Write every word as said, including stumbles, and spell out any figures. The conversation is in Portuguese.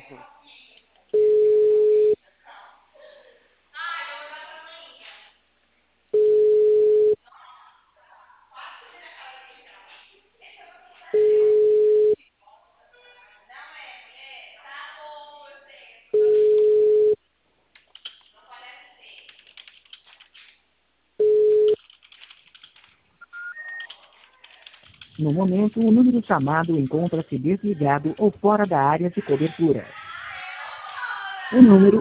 No momento, o número chamado encontra-se desligado ou fora da área de cobertura. O número